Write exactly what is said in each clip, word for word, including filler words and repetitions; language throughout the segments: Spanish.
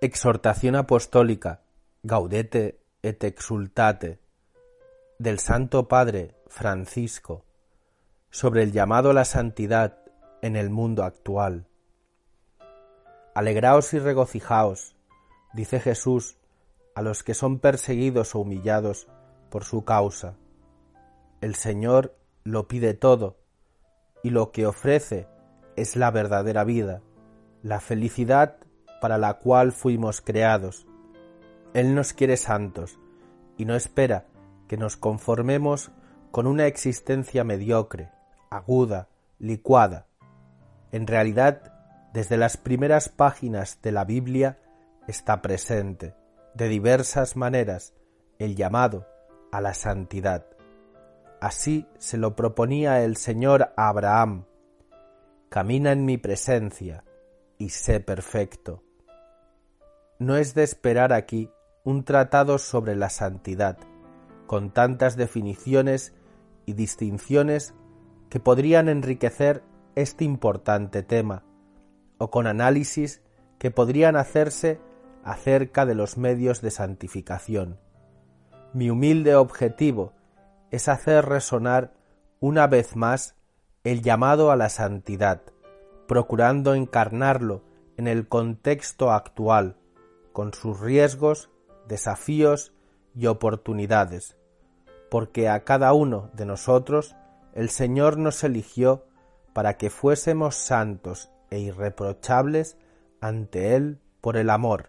Exhortación apostólica Gaudete et Exsultate del Santo Padre Francisco sobre el llamado a la santidad en el mundo actual. Alegraos y regocijaos, dice Jesús a los que son perseguidos o humillados por su causa. El Señor lo pide todo, y lo que ofrece es la verdadera vida, la felicidad para la cual fuimos creados. Él nos quiere santos y no espera que nos conformemos con una existencia mediocre, aguda, licuada. En realidad, desde las primeras páginas de la Biblia está presente, de diversas maneras, el llamado a la santidad. Así se lo proponía el Señor a Abraham: camina en mi presencia y sé perfecto. No es de esperar aquí un tratado sobre la santidad, con tantas definiciones y distinciones que podrían enriquecer este importante tema, o con análisis que podrían hacerse acerca de los medios de santificación. Mi humilde objetivo es hacer resonar una vez más el llamado a la santidad, procurando encarnarlo en el contexto actual, con sus riesgos, desafíos y oportunidades, porque a cada uno de nosotros el Señor nos eligió para que fuésemos santos e irreprochables ante Él por el amor.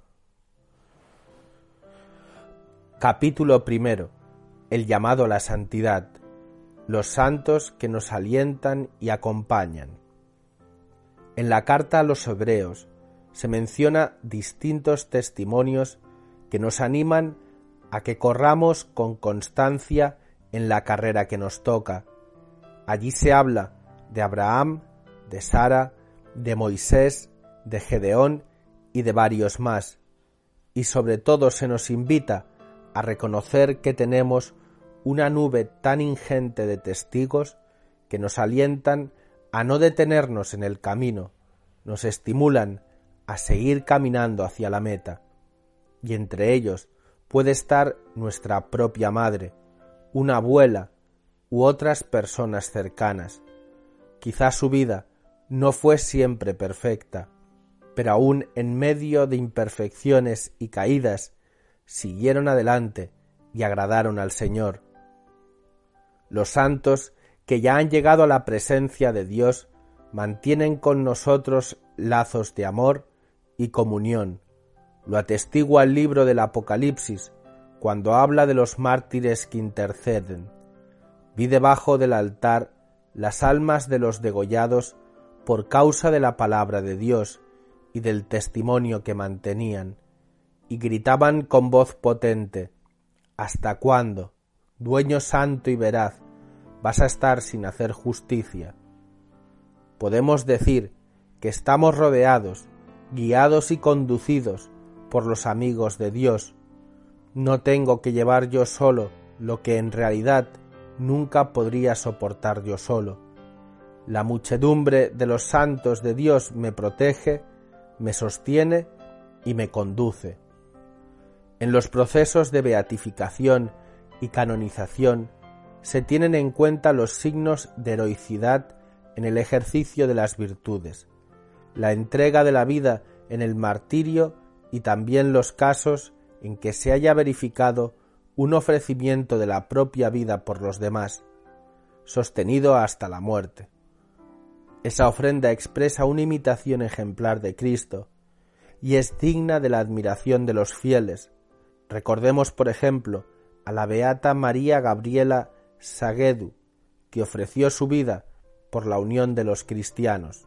Capítulo primero. El llamado a la santidad. Los santos que nos alientan y acompañan. En la carta a los Hebreos se menciona distintos testimonios que nos animan a que corramos con constancia en la carrera que nos toca. Allí se habla de Abraham, de Sara, de Moisés, de Gedeón y de varios más, y sobre todo se nos invita a reconocer que tenemos una nube tan ingente de testigos que nos alientan a no detenernos en el camino, nos estimulan a seguir caminando hacia la meta, y entre ellos puede estar nuestra propia madre, una abuela u otras personas cercanas. Quizás su vida no fue siempre perfecta, pero aún en medio de imperfecciones y caídas, siguieron adelante y agradaron al Señor. Los santos que ya han llegado a la presencia de Dios mantienen con nosotros lazos de amor y comunión. Lo atestigua el libro del Apocalipsis, cuando habla de los mártires que interceden. Vi debajo del altar las almas de los degollados por causa de la palabra de Dios y del testimonio que mantenían, y gritaban con voz potente: ¿hasta cuándo, dueño santo y veraz, vas a estar sin hacer justicia? Podemos decir que estamos rodeados, guiados y conducidos por los amigos de Dios. No tengo que llevar yo solo lo que en realidad nunca podría soportar yo solo. La muchedumbre de los santos de Dios me protege, me sostiene y me conduce. En los procesos de beatificación y canonización se tienen en cuenta los signos de heroicidad en el ejercicio de las virtudes, la entrega de la vida en el martirio y también los casos en que se haya verificado un ofrecimiento de la propia vida por los demás, sostenido hasta la muerte. Esa ofrenda expresa una imitación ejemplar de Cristo y es digna de la admiración de los fieles. Recordemos, por ejemplo, a la beata María Gabriela Sagedu, que ofreció su vida por la unión de los cristianos.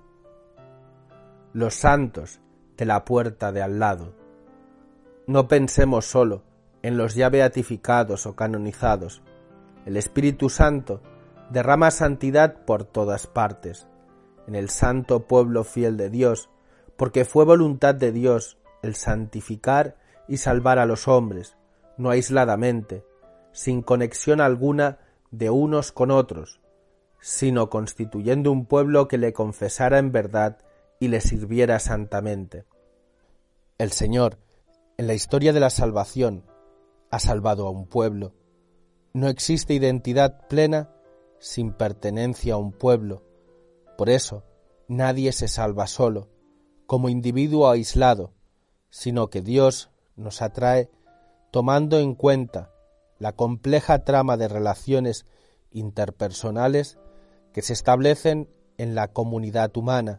Los santos de la puerta de al lado. No pensemos solo en los ya beatificados o canonizados. El Espíritu Santo derrama santidad por todas partes, en el santo pueblo fiel de Dios, porque fue voluntad de Dios el santificar y salvar a los hombres, no aisladamente, sin conexión alguna de unos con otros, sino constituyendo un pueblo que le confesara en verdad y le sirviera santamente. El Señor, en la historia de la salvación, ha salvado a un pueblo. No existe identidad plena sin pertenencia a un pueblo. Por eso, nadie se salva solo, como individuo aislado, sino que Dios nos atrae tomando en cuenta la compleja trama de relaciones interpersonales que se establecen en la comunidad humana.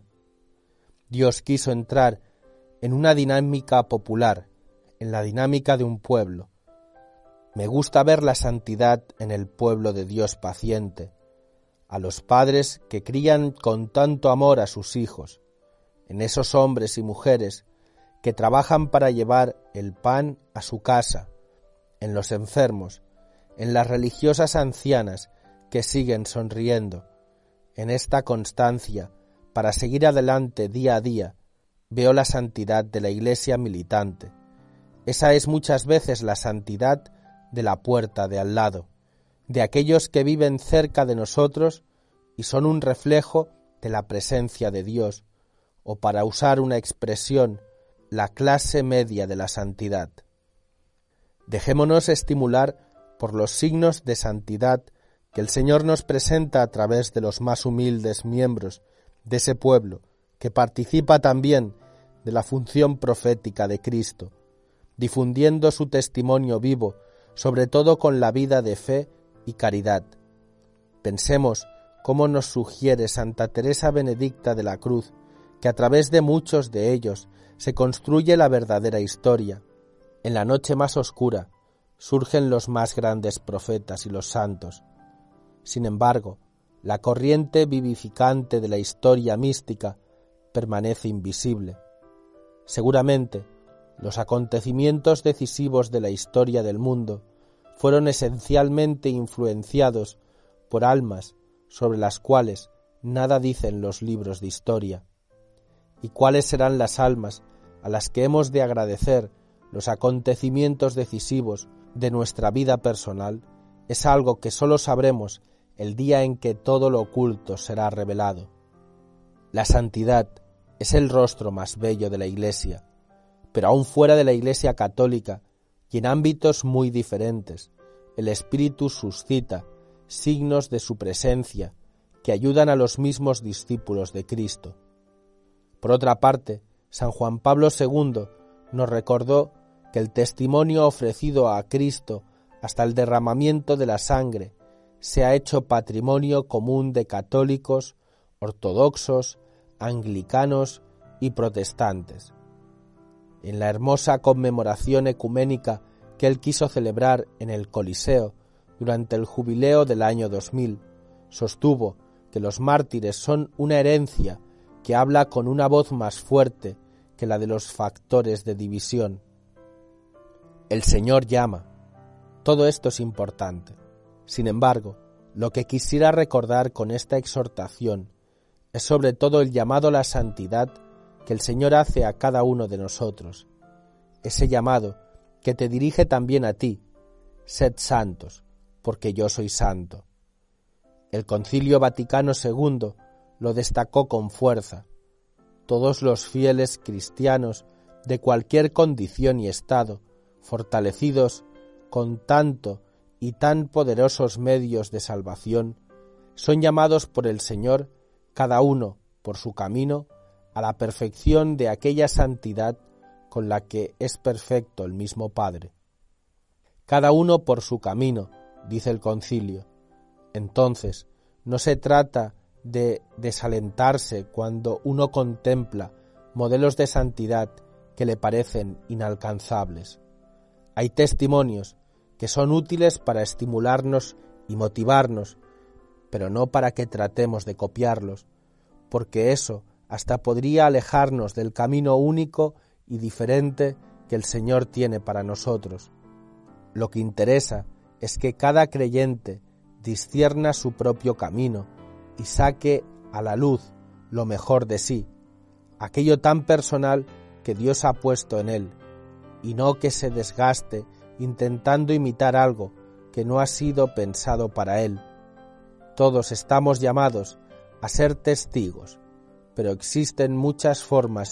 Dios quiso entrar en una dinámica popular, en la dinámica de un pueblo. Me gusta ver la santidad en el pueblo de Dios paciente, a los padres que crían con tanto amor a sus hijos, en esos hombres y mujeres que trabajan para llevar el pan a su casa, en los enfermos, en las religiosas ancianas que siguen sonriendo. En esta constancia, para seguir adelante día a día, veo la santidad de la Iglesia militante. Esa es muchas veces la santidad de la puerta de al lado, de aquellos que viven cerca de nosotros y son un reflejo de la presencia de Dios, o para usar una expresión, la clase media de la santidad. Dejémonos estimular por los signos de santidad que el Señor nos presenta a través de los más humildes miembros de ese pueblo, que participa también de la función profética de Cristo, difundiendo su testimonio vivo, sobre todo con la vida de fe y caridad. Pensemos cómo nos sugiere Santa Teresa Benedicta de la Cruz, que a través de muchos de ellos se construye la verdadera historia. En la noche más oscura surgen los más grandes profetas y los santos. Sin embargo, la corriente vivificante de la historia mística permanece invisible. Seguramente, los acontecimientos decisivos de la historia del mundo fueron esencialmente influenciados por almas sobre las cuales nada dicen los libros de historia. ¿Y cuáles serán las almas a las que hemos de agradecer los acontecimientos decisivos de nuestra vida personal? Es algo que sólo sabremos el día en que todo lo oculto será revelado. La santidad es el rostro más bello de la Iglesia, pero aún fuera de la Iglesia católica y en ámbitos muy diferentes, el Espíritu suscita signos de su presencia que ayudan a los mismos discípulos de Cristo. Por otra parte, San Juan Pablo segundo nos recordó que el testimonio ofrecido a Cristo hasta el derramamiento de la sangre se ha hecho patrimonio común de católicos, ortodoxos, anglicanos y protestantes. En la hermosa conmemoración ecuménica que él quiso celebrar en el Coliseo durante el jubileo del año dos mil, sostuvo que los mártires son una herencia que habla con una voz más fuerte que la de los factores de división. El Señor llama. Todo esto es importante. Sin embargo, lo que quisiera recordar con esta exhortación es sobre todo el llamado a la santidad que el Señor hace a cada uno de nosotros. Ese llamado que te dirige también a ti: sed santos, porque yo soy santo. El Concilio Vaticano segundo lo destacó con fuerza. Todos los fieles cristianos de cualquier condición y estado, fortalecidos con tanto y tan poderosos medios de salvación, son llamados por el Señor, cada uno por su camino, a la perfección de aquella santidad con la que es perfecto el mismo Padre. Cada uno por su camino, dice el concilio. Entonces, no se trata de desalentarse cuando uno contempla modelos de santidad que le parecen inalcanzables. Hay testimonios que son útiles para estimularnos y motivarnos, pero no para que tratemos de copiarlos, porque eso hasta podría alejarnos del camino único y diferente que el Señor tiene para nosotros. Lo que interesa es que cada creyente discierna su propio camino y saque a la luz lo mejor de sí, aquello tan personal que Dios ha puesto en él, y no que se desgaste intentando imitar algo que no ha sido pensado para él. Todos estamos llamados a ser testigos, pero existen muchas formas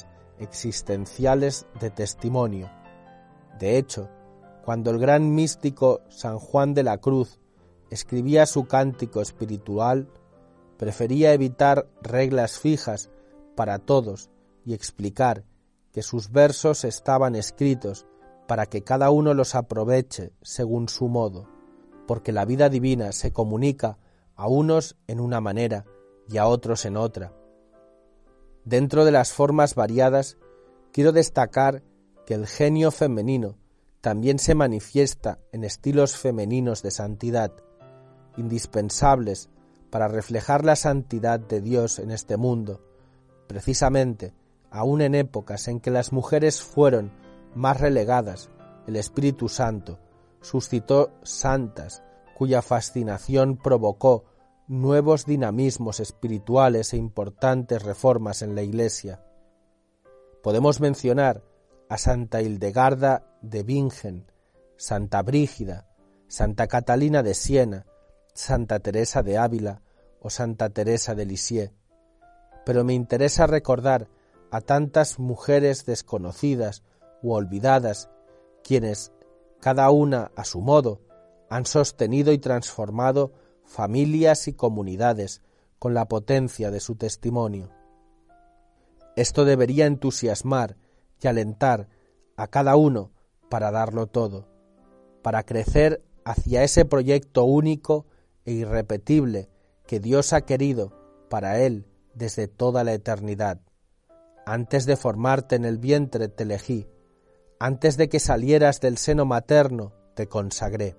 existenciales de testimonio. De hecho, cuando el gran místico San Juan de la Cruz escribía su cántico espiritual, prefería evitar reglas fijas para todos y explicar que sus versos estaban escritos para que cada uno los aproveche según su modo, porque la vida divina se comunica a unos en una manera y a otros en otra. Dentro de las formas variadas, quiero destacar que el genio femenino también se manifiesta en estilos femeninos de santidad, indispensables para reflejar la santidad de Dios en este mundo, precisamente aún en épocas en que las mujeres fueron más relegadas. El Espíritu Santo suscitó santas cuya fascinación provocó nuevos dinamismos espirituales e importantes reformas en la Iglesia. Podemos mencionar a Santa Hildegarda de Bingen, Santa Brígida, Santa Catalina de Siena, Santa Teresa de Ávila o Santa Teresa de Lisieux. Pero me interesa recordar a tantas mujeres desconocidas u olvidadas, quienes, cada una a su modo, han sostenido y transformado familias y comunidades con la potencia de su testimonio. Esto debería entusiasmar y alentar a cada uno para darlo todo, para crecer hacia ese proyecto único e irrepetible que Dios ha querido para él desde toda la eternidad. Antes de formarte en el vientre te elegí, antes de que salieras del seno materno te consagré.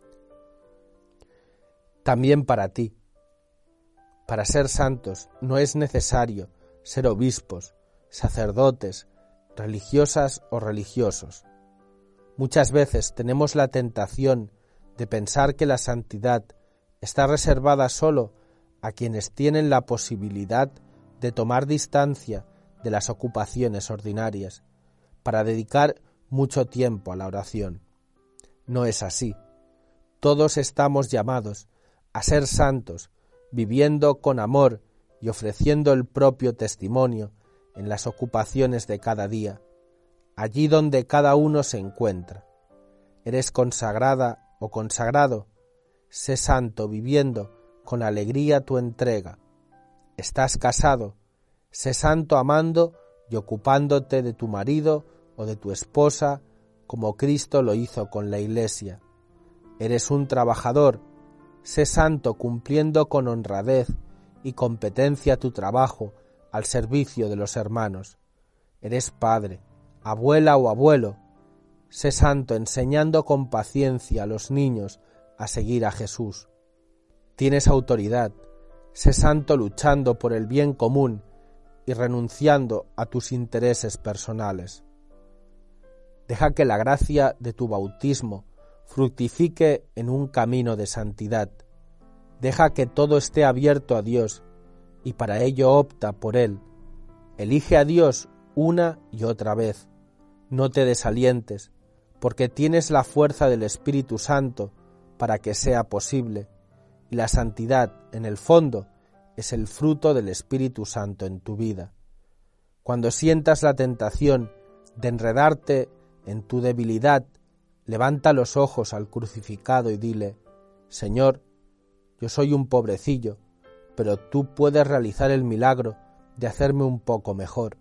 También para ti. Para ser santos no es necesario ser obispos, sacerdotes, religiosas o religiosos. Muchas veces tenemos la tentación de pensar que la santidad está reservada solo a quienes tienen la posibilidad de tomar distancia de las ocupaciones ordinarias para dedicar mucho tiempo a la oración. No es así. Todos estamos llamados a ser santos, viviendo con amor y ofreciendo el propio testimonio en las ocupaciones de cada día, allí donde cada uno se encuentra. ¿Eres consagrada o consagrado? Sé santo viviendo con alegría tu entrega. ¿Estás casado? Sé santo amando y ocupándote de tu marido o de tu esposa, como Cristo lo hizo con la Iglesia. ¿Eres un trabajador? Sé santo cumpliendo con honradez y competencia tu trabajo al servicio de los hermanos. ¿Eres padre, abuela o abuelo? Sé santo enseñando con paciencia a los niños a seguir a Jesús. Tienes autoridad, sé santo luchando por el bien común y renunciando a tus intereses personales. Deja que la gracia de tu bautismo fructifique en un camino de santidad. Deja que todo esté abierto a Dios y para ello opta por Él. Elige a Dios una y otra vez. No te desalientes, porque tienes la fuerza del Espíritu Santo para que sea posible, y la santidad, en el fondo, es el fruto del Espíritu Santo en tu vida. Cuando sientas la tentación de enredarte en tu debilidad, levanta los ojos al crucificado y dile: Señor, yo soy un pobrecillo, pero tú puedes realizar el milagro de hacerme un poco mejor.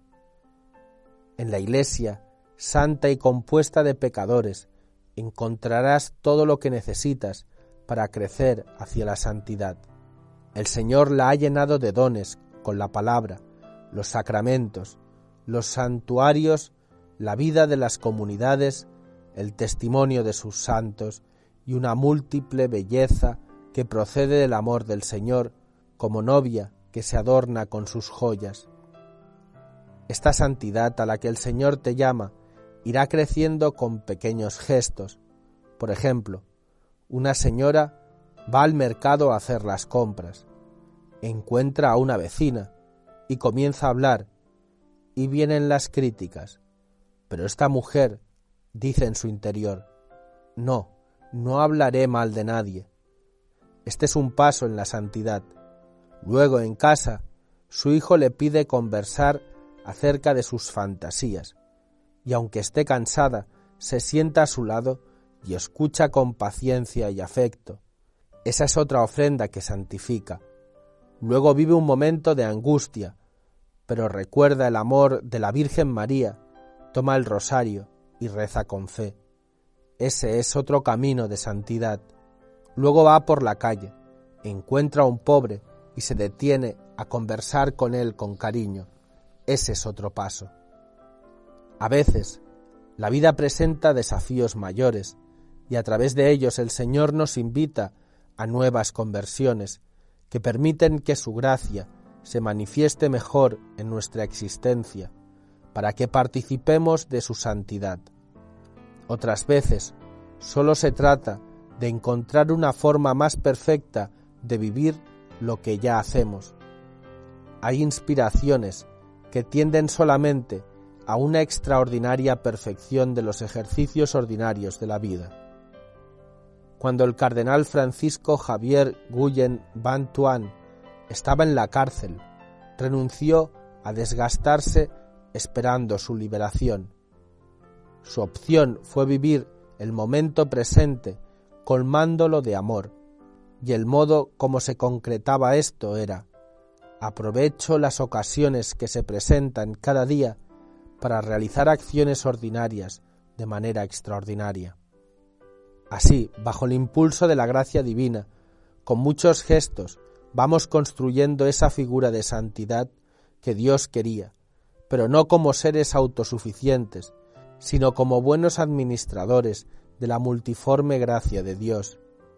En la Iglesia, santa y compuesta de pecadores, encontrarás todo lo que necesitas para crecer hacia la santidad. El Señor la ha llenado de dones con la palabra, los sacramentos, los santuarios, la vida de las comunidades, el testimonio de sus santos y una múltiple belleza que procede del amor del Señor, como novia que se adorna con sus joyas. Esta santidad a la que el Señor te llama irá creciendo con pequeños gestos. Por ejemplo, una señora va al mercado a hacer las compras, encuentra a una vecina y comienza a hablar, y vienen las críticas. Pero esta mujer dice en su interior: no, no hablaré mal de nadie. Este es un paso en la santidad. Luego, en casa, su hijo le pide conversar acerca de sus fantasías, y aunque esté cansada, se sienta a su lado y escucha con paciencia y afecto. Esa es otra ofrenda que santifica. Luego vive un momento de angustia, pero recuerda el amor de la Virgen María, toma el rosario y reza con fe. Ese es otro camino de santidad. Luego va por la calle, encuentra a un pobre y se detiene a conversar con él con cariño. Ese es otro paso. A veces, la vida presenta desafíos mayores y a través de ellos el Señor nos invita a nuevas conversiones que permiten que su gracia se manifieste mejor en nuestra existencia, para que participemos de su santidad. Otras veces, solo se trata de encontrar una forma más perfecta de vivir lo que ya hacemos. Hay inspiraciones que tienden solamente a una extraordinaria perfección de los ejercicios ordinarios de la vida. Cuando el cardenal Francisco Javier Guyen Van Thuan estaba en la cárcel, renunció a desgastarse esperando su liberación. Su opción fue vivir el momento presente colmándolo de amor, y el modo como se concretaba esto era: aprovecho las ocasiones que se presentan cada día para realizar acciones ordinarias de manera extraordinaria. Así, bajo el impulso de la gracia divina, con muchos gestos, vamos construyendo esa figura de santidad que Dios quería, pero no como seres autosuficientes, sino como buenos administradores de la multiforme gracia de Dios.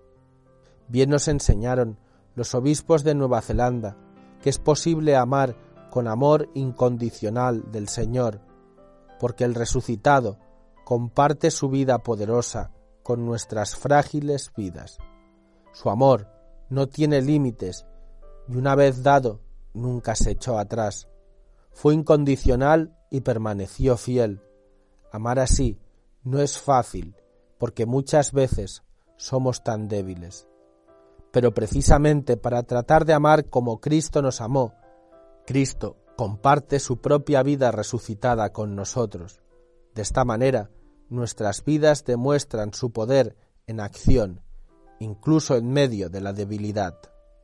Bien nos enseñaron los obispos de Nueva Zelanda que es posible amar con amor incondicional del Señor, porque el resucitado comparte su vida poderosa con nuestras frágiles vidas. Su amor no tiene límites y una vez dado nunca se echó atrás. Fue incondicional y permaneció fiel. Amar así no es fácil porque muchas veces somos tan débiles. Pero precisamente para tratar de amar como Cristo nos amó, Cristo comparte su propia vida resucitada con nosotros. De esta manera, nuestras vidas demuestran su poder en acción, incluso en medio de la debilidad.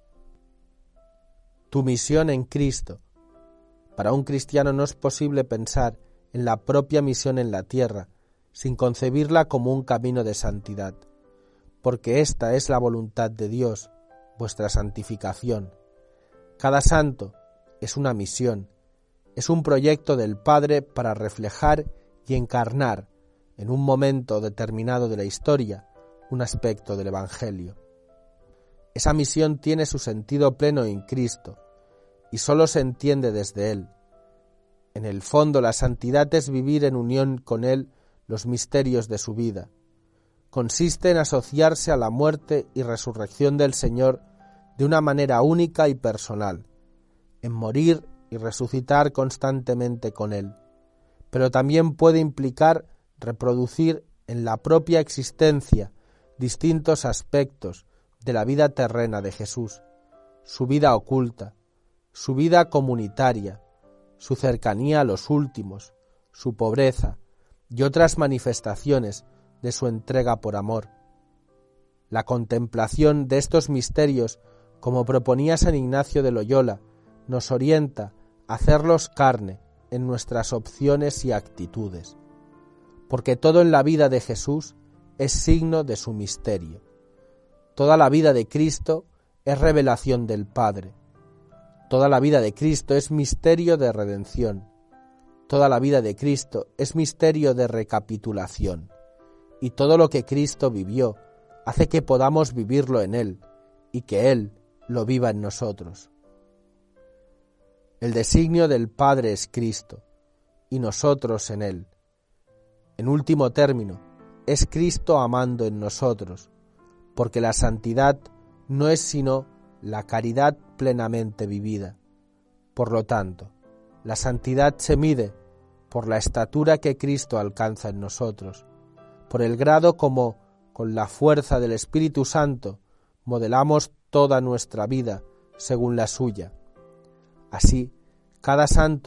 Tu misión en Cristo. Para un cristiano no es posible pensar en la propia misión en la tierra sin concebirla como un camino de santidad, porque esta es la voluntad de Dios, vuestra santificación. Cada santo es una misión, es un proyecto del Padre para reflejar y encarnar en un momento determinado de la historia un aspecto del Evangelio. Esa misión tiene su sentido pleno en Cristo y sólo se entiende desde Él. En el fondo, la santidad es vivir en unión con Él los misterios de su vida. Consiste en asociarse a la muerte y resurrección del Señor de una manera única y personal, en morir y resucitar constantemente con Él, pero también puede implicar reproducir en la propia existencia distintos aspectos de la vida terrena de Jesús, su vida oculta, su vida comunitaria, su cercanía a los últimos, su pobreza y otras manifestaciones de su entrega por amor. La contemplación de estos misterios, como proponía San Ignacio de Loyola, nos orienta a hacerlos carne en nuestras opciones y actitudes, porque todo en la vida de Jesús es signo de su misterio. Toda la vida de Cristo es revelación del Padre. Toda la vida de Cristo es misterio de redención. Toda la vida de Cristo es misterio de recapitulación. Y todo lo que Cristo vivió hace que podamos vivirlo en Él y que Él lo viva en nosotros. El designio del Padre es Cristo y nosotros en Él. En último término, es Cristo amando en nosotros, porque la santidad no es sino la caridad plenamente vivida. Por lo tanto, la santidad se mide por la estatura que Cristo alcanza en nosotros, por el grado como, con la fuerza del Espíritu Santo, modelamos toda nuestra vida según la suya. Así, cada santo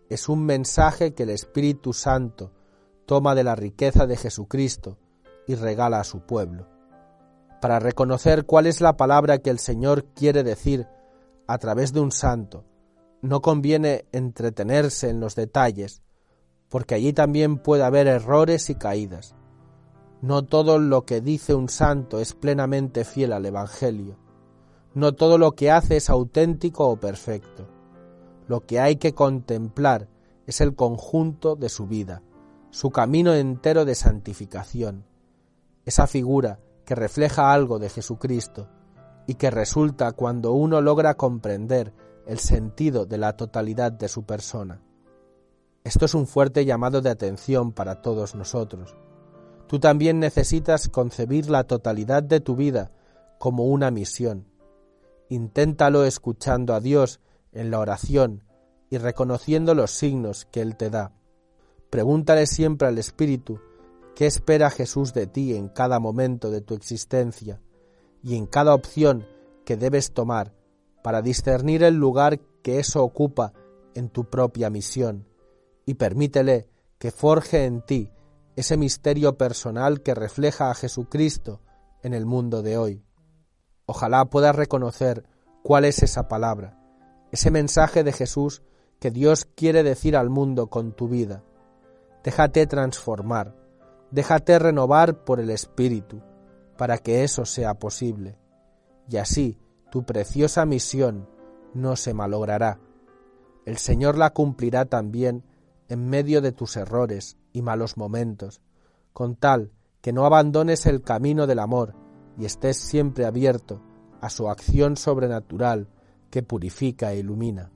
es un mensaje que el Espíritu Santo toma de la riqueza de Jesucristo y regala a su pueblo. Para reconocer cuál es la palabra que el Señor quiere decir a través de un santo, no conviene entretenerse en los detalles, porque allí también puede haber errores y caídas. No todo lo que dice un santo es plenamente fiel al Evangelio. No todo lo que hace es auténtico o perfecto. Lo que hay que contemplar es el conjunto de su vida, su camino entero de santificación, esa figura que refleja algo de Jesucristo y que resulta cuando uno logra comprender el sentido de la totalidad de su persona. Esto es un fuerte llamado de atención para todos nosotros. Tú también necesitas concebir la totalidad de tu vida como una misión. Inténtalo escuchando a Dios en la oración y reconociendo los signos que Él te da. Pregúntale siempre al Espíritu qué espera Jesús de ti en cada momento de tu existencia y en cada opción que debes tomar para discernir el lugar que eso ocupa en tu propia misión, y permítele que forje en ti ese misterio personal que refleja a Jesucristo en el mundo de hoy. Ojalá puedas reconocer cuál es esa palabra, ese mensaje de Jesús que Dios quiere decir al mundo con tu vida. Déjate transformar, déjate renovar por el Espíritu, para que eso sea posible, y así tu preciosa misión no se malogrará. El Señor la cumplirá también en medio de tus errores y malos momentos, con tal que no abandones el camino del amor y estés siempre abierto a su acción sobrenatural que purifica e ilumina.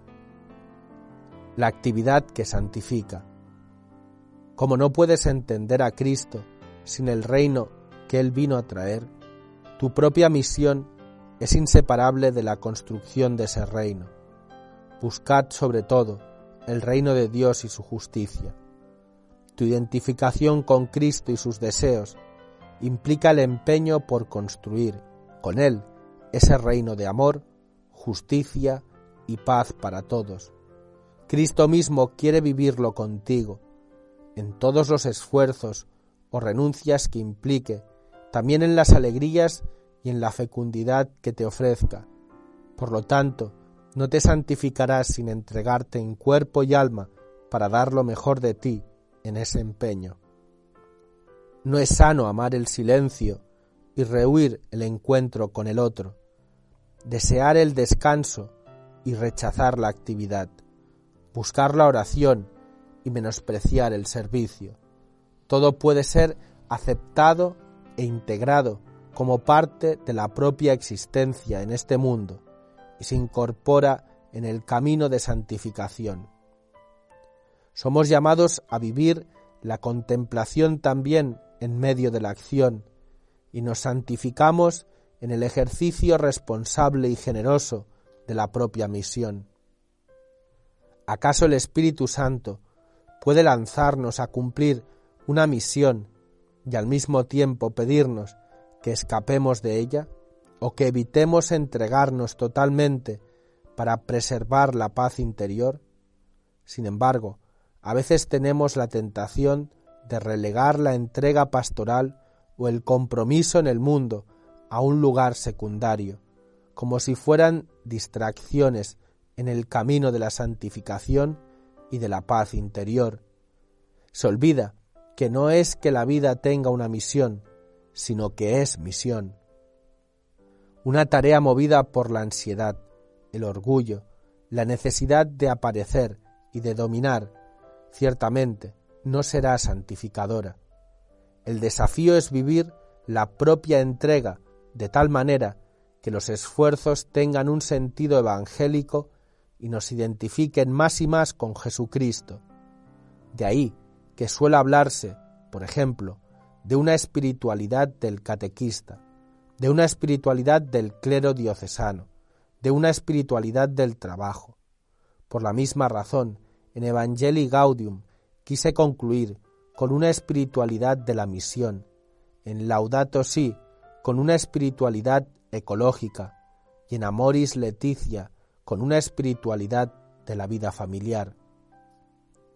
La actividad que santifica. Como no puedes entender a Cristo sin el reino que Él vino a traer, tu propia misión es inseparable de la construcción de ese reino. Buscad sobre todo el reino de Dios y su justicia. Tu identificación con Cristo y sus deseos implica el empeño por construir con Él ese reino de amor, justicia y paz para todos. Cristo mismo quiere vivirlo contigo, en todos los esfuerzos o renuncias que implique, también en las alegrías y en la fecundidad que te ofrezca. Por lo tanto, no te santificarás sin entregarte en cuerpo y alma para dar lo mejor de ti en ese empeño. No es sano amar el silencio y rehuir el encuentro con el otro, desear el descanso y rechazar la actividad, buscar la oración y menospreciar el servicio. Todo puede ser aceptado e integrado como parte de la propia existencia en este mundo y se incorpora en el camino de santificación. Somos llamados a vivir la contemplación también en medio de la acción y nos santificamos en el ejercicio responsable y generoso de la propia misión. ¿Acaso el Espíritu Santo puede lanzarnos a cumplir una misión y al mismo tiempo pedirnos que escapemos de ella o que evitemos entregarnos totalmente para preservar la paz interior? Sin embargo, a veces tenemos la tentación de relegar la entrega pastoral o el compromiso en el mundo a un lugar secundario, como si fueran distracciones en el camino de la santificación y de la paz interior. Se olvida que no es que la vida tenga una misión, sino que es misión. Una tarea movida por la ansiedad, el orgullo, la necesidad de aparecer y de dominar, ciertamente no será santificadora. El desafío es vivir la propia entrega de tal manera que los esfuerzos tengan un sentido evangélico y nos identifiquen más y más con Jesucristo. De ahí que suele hablarse, por ejemplo, de una espiritualidad del catequista, de una espiritualidad del clero diocesano, de una espiritualidad del trabajo. Por la misma razón, en Evangelii Gaudium quise concluir con una espiritualidad de la misión, en Laudato Si con una espiritualidad ecológica y en Amoris Laetitia con una espiritualidad de la vida familiar.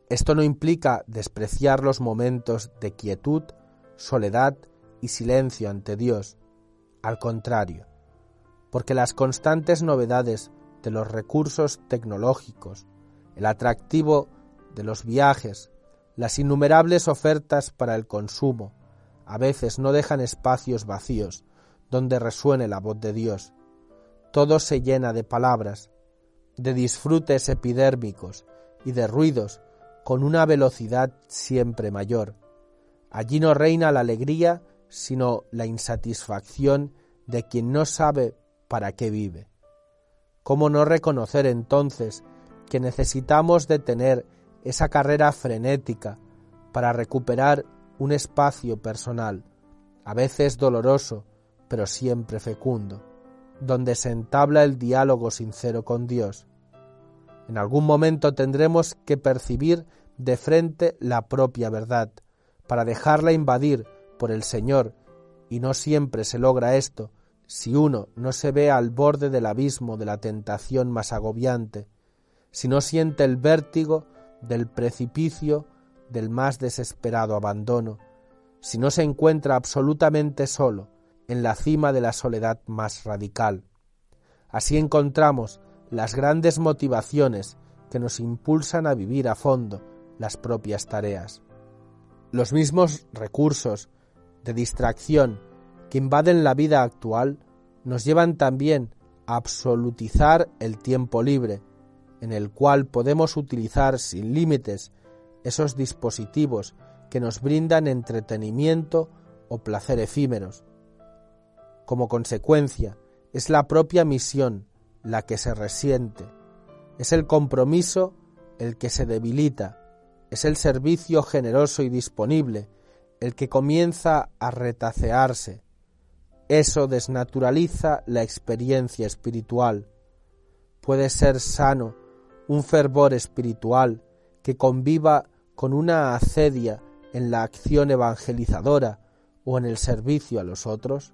Esto no implica despreciar los momentos de quietud, soledad y silencio ante Dios. Al contrario, porque las constantes novedades de los recursos tecnológicos, el atractivo de los viajes, las innumerables ofertas para el consumo, a veces no dejan espacios vacíos donde resuene la voz de Dios. Todo se llena de palabras, de disfrutes epidérmicos y de ruidos con una velocidad siempre mayor. Allí no reina la alegría, sino la insatisfacción de quien no sabe para qué vive. ¿Cómo no reconocer entonces que necesitamos detener esa carrera frenética para recuperar un espacio personal, a veces doloroso, pero siempre fecundo, donde se entabla el diálogo sincero con Dios? En algún momento tendremos que percibir de frente la propia verdad, para dejarla invadir por el Señor, y no siempre se logra esto si uno no se ve al borde del abismo de la tentación más agobiante, si no siente el vértigo del precipicio del más desesperado abandono, si no se encuentra absolutamente solo en la cima de la soledad más radical. Así encontramos las grandes motivaciones que nos impulsan a vivir a fondo las propias tareas. Los mismos recursos de distracción que invaden la vida actual nos llevan también a absolutizar el tiempo libre, en el cual podemos utilizar sin límites esos dispositivos que nos brindan entretenimiento o placer efímeros. Como consecuencia, es la propia misión la que se resiente, es el compromiso el que se debilita, es el servicio generoso y disponible el que comienza a retacearse. Eso desnaturaliza la experiencia espiritual. Puede ser sano un fervor espiritual que conviva con una acedia en la acción evangelizadora o en el servicio a los otros.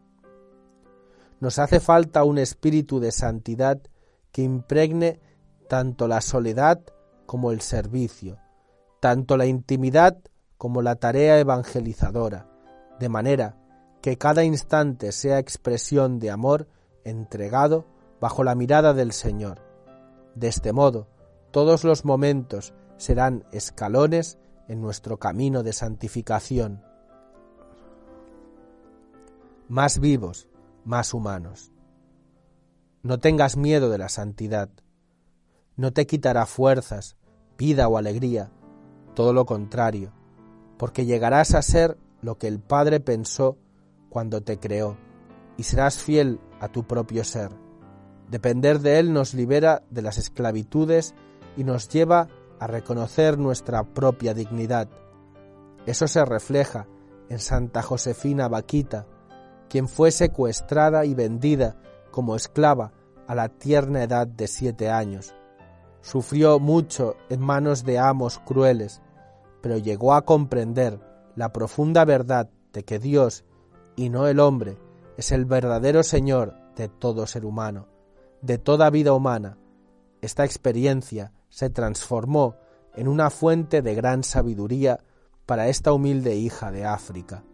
Nos hace falta un espíritu de santidad que impregne tanto la soledad como el servicio, tanto la intimidad como la tarea evangelizadora, de manera que cada instante sea expresión de amor entregado bajo la mirada del Señor. De este modo, todos los momentos serán escalones en nuestro camino de santificación. Más vivos, más humanos. No tengas miedo de la santidad. No te quitará fuerzas, vida o alegría, todo lo contrario, porque llegarás a ser lo que el Padre pensó cuando te creó, y serás fiel a tu propio ser. Depender de Él nos libera de las esclavitudes y nos lleva a reconocer nuestra propia dignidad. Eso se refleja en Santa Josefina Bakhita, quien fue secuestrada y vendida como esclava a la tierna edad de siete años. Sufrió mucho en manos de amos crueles, pero llegó a comprender la profunda verdad de que Dios, y no el hombre, es el verdadero Señor de todo ser humano, de toda vida humana. Esta experiencia se transformó en una fuente de gran sabiduría para esta humilde hija de África.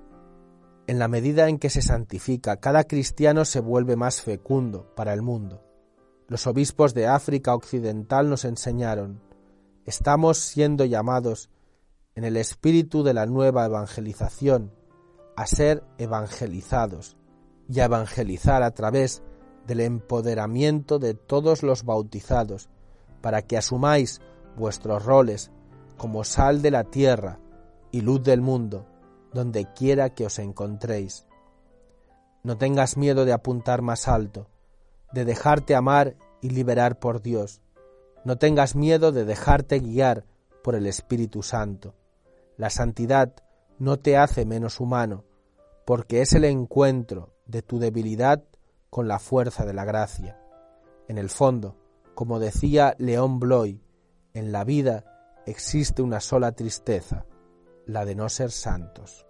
En la medida en que se santifica, cada cristiano se vuelve más fecundo para el mundo. Los obispos de África Occidental nos enseñaron: estamos siendo llamados en el espíritu de la nueva evangelización a ser evangelizados y a evangelizar a través del empoderamiento de todos los bautizados, para que asumáis vuestros roles como sal de la tierra y luz del mundo, donde quiera que os encontréis. No tengas miedo de apuntar más alto, de dejarte amar y liberar por Dios. No tengas miedo de dejarte guiar por el Espíritu Santo. La santidad no te hace menos humano, porque es el encuentro de tu debilidad con la fuerza de la gracia. En el fondo, como decía León Bloy, en la vida existe una sola tristeza, la de no ser santos.